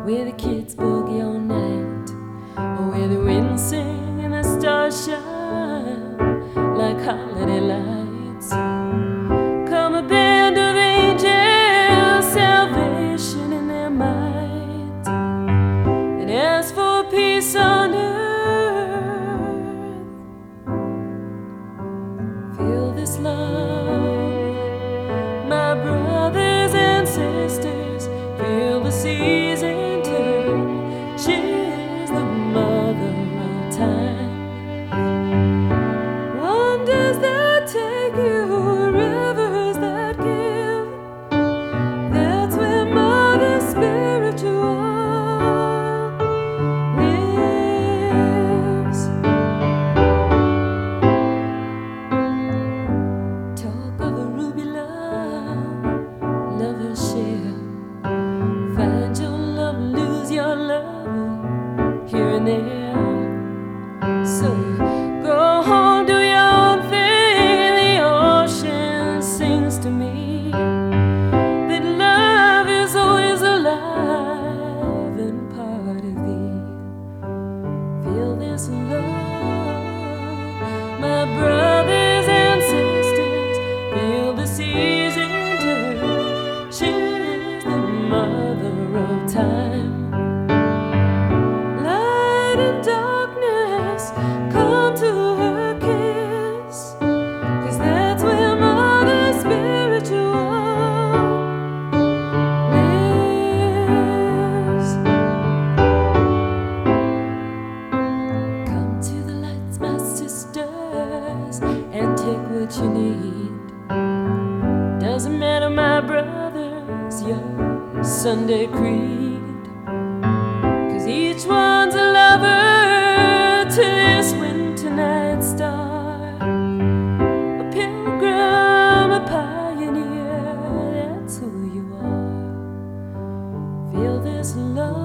where the kids boogie all night, or where the wind sing and the stars shine like holiday lights. Come a band of angels, salvation in their might, and ask for peace on earth. Feel this love, my brothers and sisters. Feel the season turn. She is the mother of time. Wonders that take you, rivers that give. That's where Mother Spiritual lives. Talk of a ruby love, lovers share. Find your love, lose your love, here and there. So go home, do your own thing. The ocean sings to me that love is always alive and part of thee. Feel this love, my brothers and sisters. Feel the season turn. She is the mother of time. Light and darkness come to her kiss, 'cause that's where Mother Spiritual lives. Come to the lights, my sisters, and take what you need. Doesn't matter, my brothers, your Sunday creed, 'cause each one's a lover to this winter night star, a pilgrim, a pioneer, that's who you are. Feel this love.